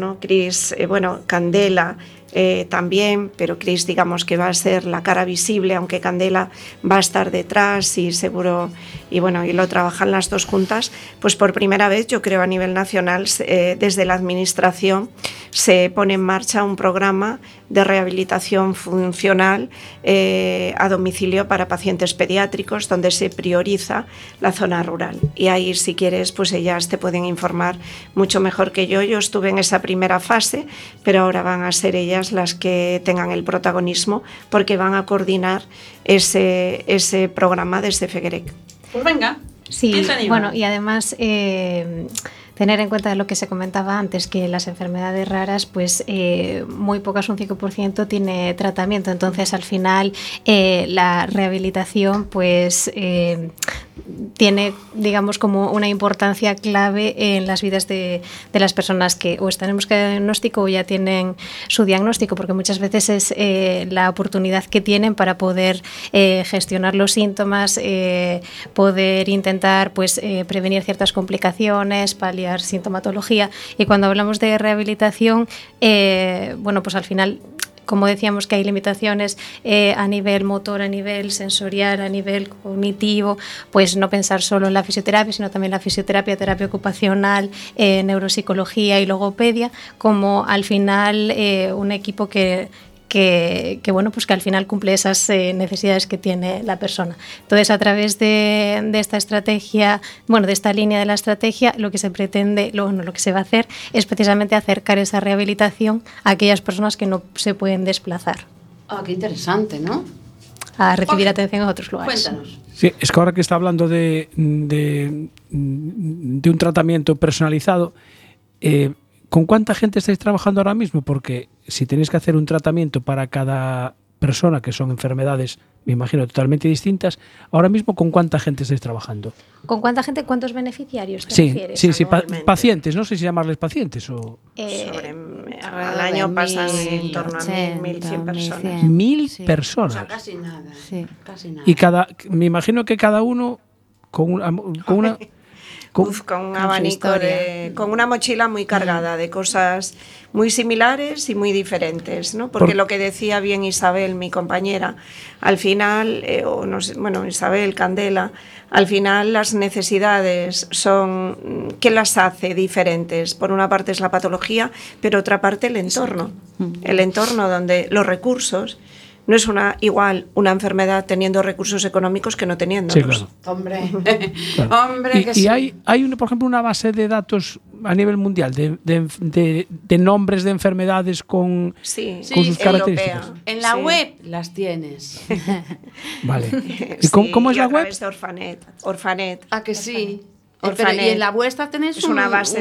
Candela también, pero Cris digamos que va a ser la cara visible, aunque Candela va a estar detrás y seguro, y lo trabajan las dos juntas, pues por primera vez yo creo a nivel nacional desde la Administración se pone en marcha un programa de rehabilitación funcional a domicilio para pacientes pediátricos, donde se prioriza la zona rural. Y ahí, si quieres, pues ellas te pueden informar mucho mejor que yo. Yo estuve en esa primera fase, pero ahora van a ser ellas las que tengan el protagonismo, porque van a coordinar ese programa desde FEGEREC. Pues venga. Sí, bueno, y además tener en cuenta lo que se comentaba antes, que las enfermedades raras, pues muy pocas, un 5% tiene tratamiento. Entonces, al final, la rehabilitación, pues tiene, digamos, como una importancia clave en las vidas de las personas que o están en busca de diagnóstico o ya tienen su diagnóstico, porque muchas veces es la oportunidad que tienen para poder gestionar los síntomas, poder intentar pues prevenir ciertas complicaciones, paliar sintomatología. Y cuando hablamos de rehabilitación, pues al final, como decíamos, que hay limitaciones a nivel motor, a nivel sensorial, a nivel cognitivo, pues no pensar solo en la fisioterapia, sino también la fisioterapia, terapia ocupacional, neuropsicología y logopedia, como al final un equipo que al final cumple esas necesidades que tiene la persona. Entonces, a través de esta estrategia, de esta línea de la estrategia, lo que se pretende, lo que se va a hacer es precisamente acercar esa rehabilitación a aquellas personas que no se pueden desplazar. Ah, qué interesante, ¿no? A recibir atención en otros lugares. Cuéntanos. Sí, es que ahora que está hablando de un tratamiento personalizado, ¿con cuánta gente estáis trabajando ahora mismo? Porque si tenéis que hacer un tratamiento para cada persona, que son enfermedades, me imagino, totalmente distintas, ahora mismo, ¿con cuánta gente estáis trabajando? ¿Con cuánta gente? ¿Cuántos beneficiarios te refieres? Sí, pacientes, no sé si llamarles pacientes o... al año pasan en torno a 1.100 personas. 1.000 personas. O sea, casi nada. Sí. Casi nada. Y me imagino que cada uno con una con un abanico con una mochila muy cargada de cosas muy similares y muy diferentes, ¿no? Porque lo que decía bien Isabel, mi compañera, al final, Isabel, Candela, al final las necesidades son, ¿qué las hace diferentes? Por una parte es la patología, pero otra parte el entorno. El entorno donde los recursos. No es igual una enfermedad teniendo recursos económicos que no teniéndolos. Sí, claro. Hombre, claro. Hombre, que y hay por ejemplo, una base de datos a nivel mundial de nombres de enfermedades con sus características? En la web las tienes. Vale. ¿Y cómo es la web? De Orfanet. ¿A que sí? Orfanet. Y en la vuestra tenéis una base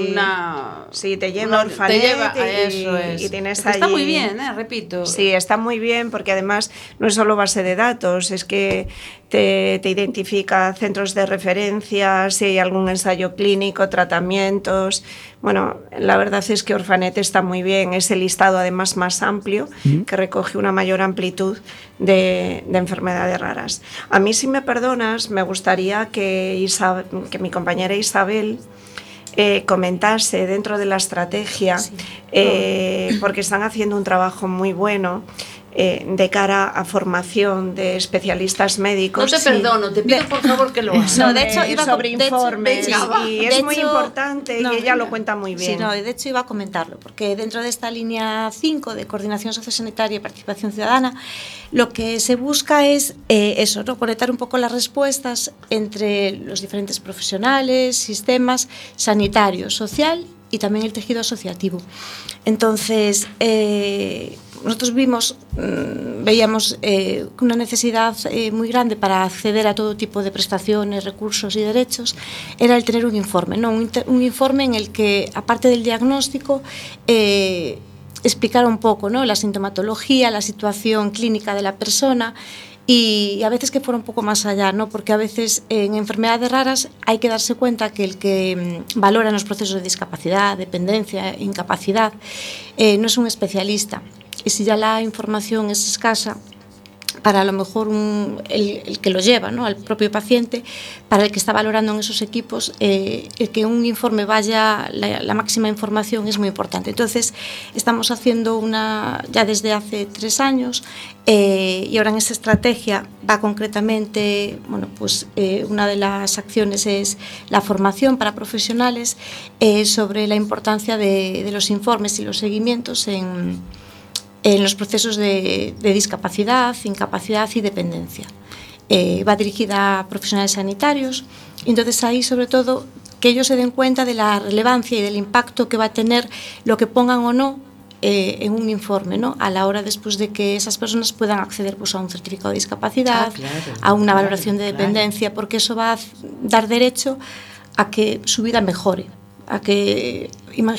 sí, te lleva Orfanet y tienes allí. Está muy bien, repito. Sí, está muy bien porque además no es solo base de datos, es que te identifica centros de referencia, si hay algún ensayo clínico, tratamientos. Bueno, la verdad es que Orfanet está muy bien, es el listado además más amplio que recoge una mayor amplitud de enfermedades raras. A mí, si me perdonas, me gustaría que mi compañera Isabel comentase dentro de la estrategia, porque están haciendo un trabajo muy bueno de cara a formación de especialistas médicos. No te perdono, te pido por favor que lo hagas. No, de hecho, iba sobre informes y es muy importante y ella lo cuenta muy bien. Sí, no, de hecho iba a comentarlo, porque dentro de esta línea 5 de coordinación sociosanitaria y participación ciudadana, lo que se busca es eso, ¿no? Conectar un poco las respuestas entre los diferentes profesionales, sistemas sanitario, social y también el tejido asociativo. Entonces, nosotros veíamos una necesidad muy grande para acceder a todo tipo de prestaciones, recursos y derechos, era el tener un informe, ¿no? Un informe en el que, aparte del diagnóstico, explicara un poco, ¿no? La sintomatología, la situación clínica de la persona y a veces que fuera un poco más allá, ¿no? Porque a veces en enfermedades raras hay que darse cuenta que el que valora los procesos de discapacidad, dependencia, incapacidad, no es un especialista. Y si ya la información es escasa, para a lo mejor el que lo lleva, ¿no? Al propio paciente, para el que está valorando en esos equipos, el que un informe vaya la máxima información es muy importante. Entonces, estamos haciendo ya desde hace 3 años y ahora en esta estrategia va concretamente, una de las acciones es la formación para profesionales sobre la importancia de los informes y los seguimientos en los procesos de discapacidad, incapacidad y dependencia. Va dirigida a profesionales sanitarios, y entonces ahí sobre todo que ellos se den cuenta de la relevancia y del impacto que va a tener lo que pongan o no en un informe, ¿no? A la hora después de que esas personas puedan acceder a un certificado de discapacidad, a una valoración de dependencia, porque eso va a dar derecho a que su vida mejore, a que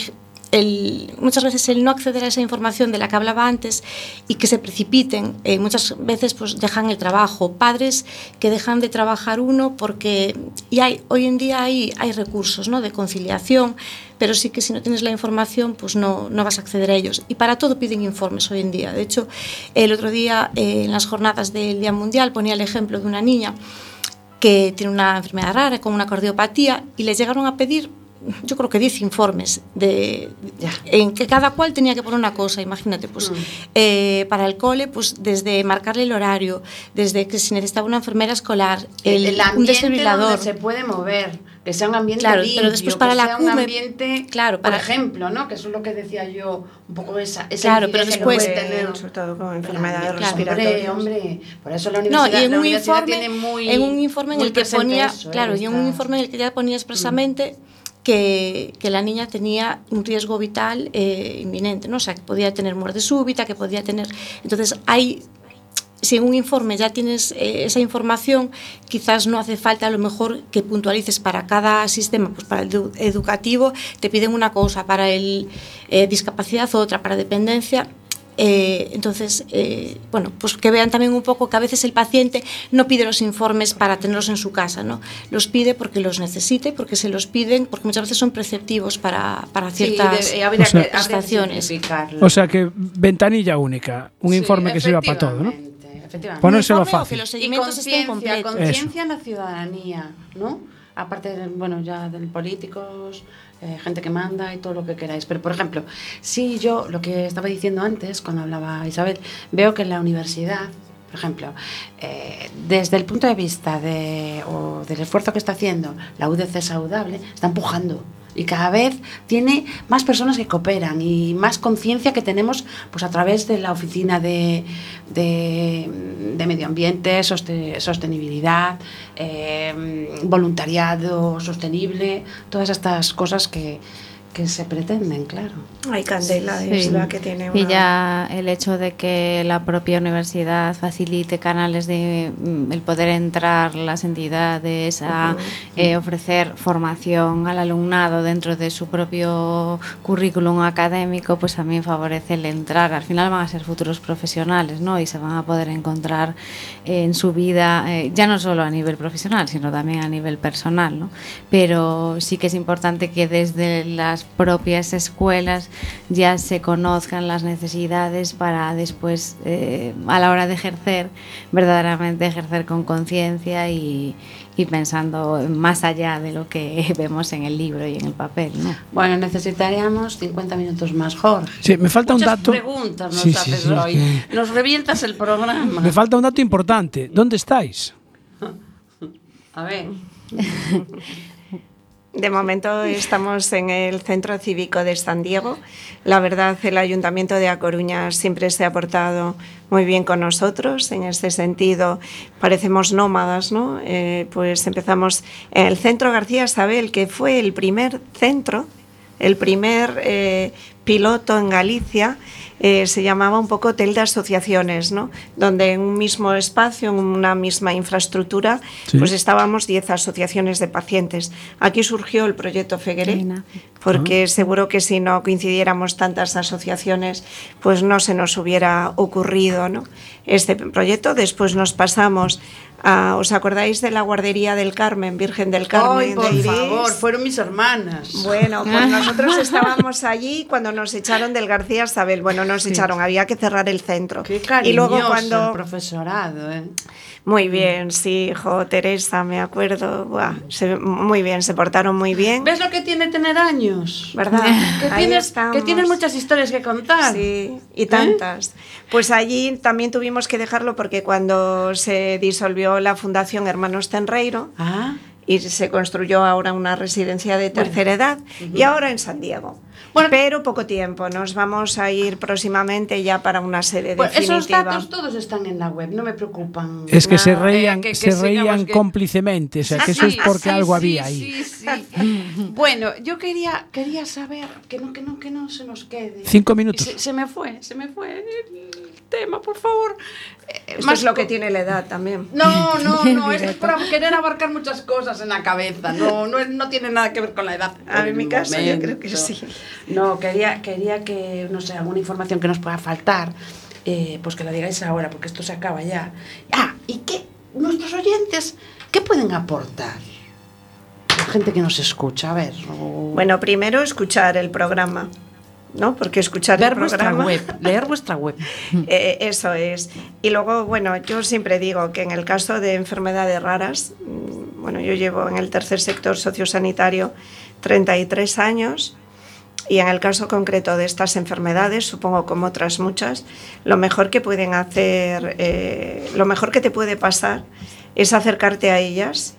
muchas veces el no acceder a esa información de la que hablaba antes y que se precipiten, muchas veces pues dejan el trabajo, padres que dejan de trabajar porque hoy en día hay recursos, ¿no? De conciliación, pero sí que si no tienes la información pues no vas a acceder a ellos, y para todo piden informes hoy en día. De hecho, el otro día en las jornadas del Día Mundial ponía el ejemplo de una niña que tiene una enfermedad rara con una cardiopatía y les llegaron a pedir, yo creo que 10 informes en que cada cual tenía que poner una cosa. Imagínate, pues para el cole, pues desde marcarle el horario, desde que si necesitaba una enfermera escolar, el un desfibrilador, donde se puede mover, que sea un ambiente limpio, pero después para que la sea un ambiente, por ejemplo, ¿no? Que eso es lo que decía yo, un poco esa pero después tener, sobre todo con enfermedades respiratorias. Hombre, por eso la universidad, en un informe en el que ponía, eso, y en un informe en el que ya ponía expresamente que la niña tenía un riesgo vital inminente, ¿no? O sea, que podía tener muerte súbita, que podía tener... Entonces, si en un informe ya tienes esa información, quizás no hace falta a lo mejor que puntualices para cada sistema. Pues para el educativo te piden una cosa, para el discapacidad otra, para dependencia. Entonces, pues que vean también un poco que a veces el paciente no pide los informes para tenerlos en su casa, ¿no? Los pide porque los necesita, porque se los piden, porque muchas veces son preceptivos para ciertas prestaciones. O sea que ventanilla única, un informe que sirva para todo, ¿no? Ponérselo fácil. Que los seguimientos estén completos. Conciencia en la ciudadanía, ¿no? Aparte, ya de políticos, gente que manda y todo lo que queráis. Pero, por ejemplo, si yo, lo que estaba diciendo antes, cuando hablaba Isabel, veo que en la universidad, por ejemplo, desde el punto de vista del esfuerzo que está haciendo la UDC Saludable, está empujando. Y cada vez tiene más personas que cooperan y más conciencia que tenemos pues a través de la oficina de medio ambiente, sostenibilidad, voluntariado sostenible, todas estas cosas que se pretenden, claro. Hay Candela, es la que tiene una... Y ya el hecho de que la propia universidad facilite canales de el poder entrar las entidades a ofrecer formación al alumnado dentro de su propio currículum académico, pues también favorece el entrar. Al final van a ser futuros profesionales, ¿no? Y se van a poder encontrar en su vida, ya no solo a nivel profesional, sino también a nivel personal, ¿no? Pero sí que es importante que desde las propias escuelas ya se conozcan las necesidades para después, a la hora de ejercer, verdaderamente ejercer con conciencia y pensando más allá de lo que vemos en el libro y en el papel, ¿no? Bueno, necesitaríamos 50 minutos más, Jorge. Sí, me falta Muchas un dato. Preguntas nos haces hoy. Nos revientas el programa. Me falta un dato importante. ¿Dónde estáis? A ver. De momento estamos en el Centro Cívico de San Diego. La verdad, el Ayuntamiento de A Coruña siempre se ha portado muy bien con nosotros. En este sentido, parecemos nómadas, ¿no? Pues empezamos en el Centro García Sabel, que fue el primer centro, el primer piloto en Galicia. Se llamaba un poco hotel de asociaciones, ¿no? Donde en un mismo espacio, en una misma infraestructura, pues estábamos 10 asociaciones de pacientes. Aquí surgió el proyecto Fegueré, porque seguro que si no coincidiéramos tantas asociaciones, pues no se nos hubiera ocurrido, ¿no? Este proyecto. Después nos pasamos a, ¿os acordáis de la guardería del Carmen, Virgen del Carmen? ¡Ay, por favor! Fueron mis hermanas. Bueno, pues nosotros estábamos allí cuando nos echaron del García Sabel. Bueno, nos echaron, había que cerrar el centro. Qué cariñoso y luego cuando el profesorado, ¿eh? Muy bien, sí, hijo, Teresa, me acuerdo. Buah, muy bien, se portaron muy bien. ¿Ves lo que tiene tener años? ¿Verdad? Que tienes muchas historias que contar. Sí, y tantas. Pues allí también tuvimos que dejarlo porque cuando se disolvió la Fundación Hermanos Tenreiro y se construyó ahora una residencia de tercera edad y ahora en San Diego. Bueno, pero poco tiempo, nos vamos a ir próximamente ya para una sede definitiva. Esos datos todos están en la web, no me preocupan. Es que se reían, cómplicemente, o sea, que eso es porque algo había ahí. Sí. Bueno, yo quería saber, que no se nos quede. 5 minutos. Se me fue el tema, por favor. Esto es lo que tiene la edad también. No, es por querer abarcar muchas cosas en la cabeza, no tiene nada que ver con la edad. En mi caso yo creo que sí. No, quería que, no sé, alguna información que nos pueda faltar, pues que la digáis ahora, porque esto se acaba ya. ¿Y qué? Nuestros oyentes, ¿qué pueden aportar? La gente que nos escucha, a ver. Bueno, primero escuchar el programa, ¿no? Porque escuchar el programa... leer vuestra web. Eso es. Y luego, bueno, yo siempre digo que en el caso de enfermedades raras, bueno, yo llevo en el tercer sector sociosanitario 33 años, y en el caso concreto de estas enfermedades, supongo como otras muchas, lo mejor que pueden hacer, lo mejor que te puede pasar es acercarte a ellas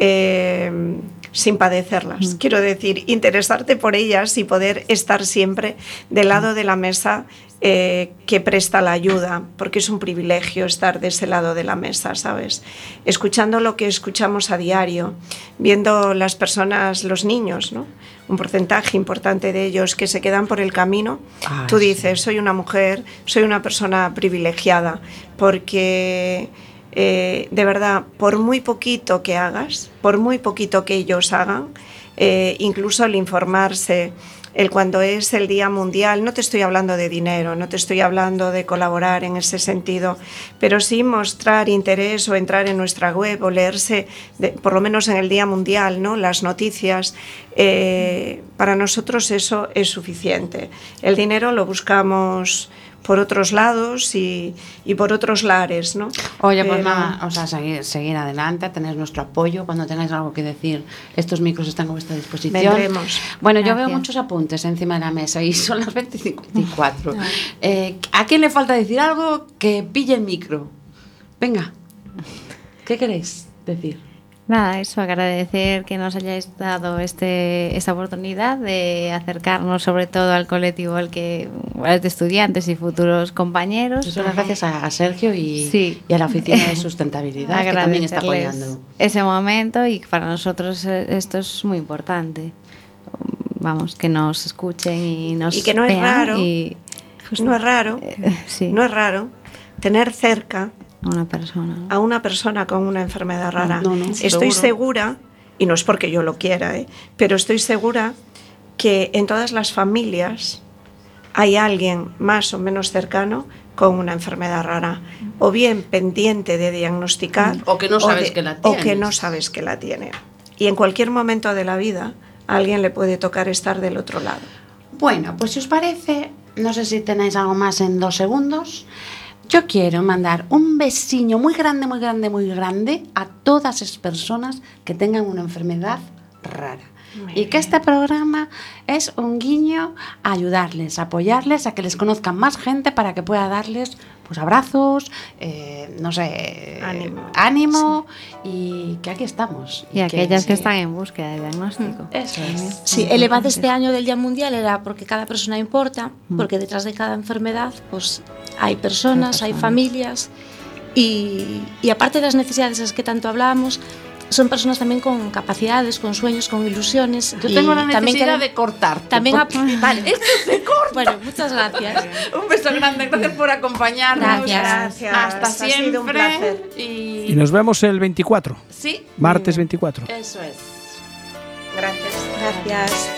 sin padecerlas. Quiero decir, interesarte por ellas y poder estar siempre del lado de la mesa que presta la ayuda, porque es un privilegio estar de ese lado de la mesa, ¿sabes? Escuchando lo que escuchamos a diario, viendo las personas, los niños, ¿no? Un porcentaje importante de ellos que se quedan por el camino. Tú dices, soy una mujer, soy una persona privilegiada, porque de verdad, por muy poquito que hagas, por muy poquito que ellos hagan, incluso el informarse, el cuando es el Día Mundial, no te estoy hablando de dinero, no te estoy hablando de colaborar en ese sentido, pero sí mostrar interés o entrar en nuestra web o leerse, por lo menos en el Día Mundial, ¿no? Las noticias, para nosotros eso es suficiente. El dinero lo buscamos por otros lados y por otros lares, ¿no? Oye, pues nada, o sea, seguir adelante, tenéis nuestro apoyo. Cuando tengáis algo que decir, estos micros están a vuestra disposición. Vendremos. Bueno, yo veo muchos apuntes encima de la mesa y son las 20:54. ¿A quién le falta decir algo? Que pille el micro. Venga, ¿qué queréis decir? Nada, eso, agradecer que nos hayáis dado esta oportunidad de acercarnos sobre todo al colectivo de estudiantes y futuros compañeros. Eso gracias a Sergio y a la Oficina de Sustentabilidad, que también está apoyando ese momento, y para nosotros esto es muy importante. Vamos, que nos escuchen y nos y que no es vean raro, no es raro, sí. No es raro tener cerca a una persona con una enfermedad rara. No, estoy segura, y no es porque yo lo quiera, pero estoy segura que en todas las familias hay alguien más o menos cercano con una enfermedad rara, o bien pendiente de diagnosticar, o que no sabes que la tienes. O que no sabes que la tiene. Y en cualquier momento de la vida a alguien le puede tocar estar del otro lado. Bueno, pues si os parece, no sé si tenéis algo más en 2 segundos. Yo quiero mandar un besiño muy grande, muy grande, muy grande a todas esas personas que tengan una enfermedad rara. Y que este programa es un guiño a ayudarles, a apoyarles, a que les conozcan más gente para que pueda darles pues abrazos, no sé, ánimo y que aquí estamos. Y aquellas que están en búsqueda de diagnóstico. Eso es. Sí, el debate este año del Día Mundial era porque cada persona importa, porque detrás de cada enfermedad pues hay personas, hay familias y aparte de las necesidades de las que tanto hablábamos, son personas también con capacidades, con sueños, con ilusiones. Yo tengo la necesidad de cortar. También vale, esto se corta. Bueno, muchas gracias. Un beso grande, gracias por acompañarnos. Gracias. Hasta siempre. Ha sido un placer. Y nos vemos el 24. Sí. Martes 24. Eso es. Gracias.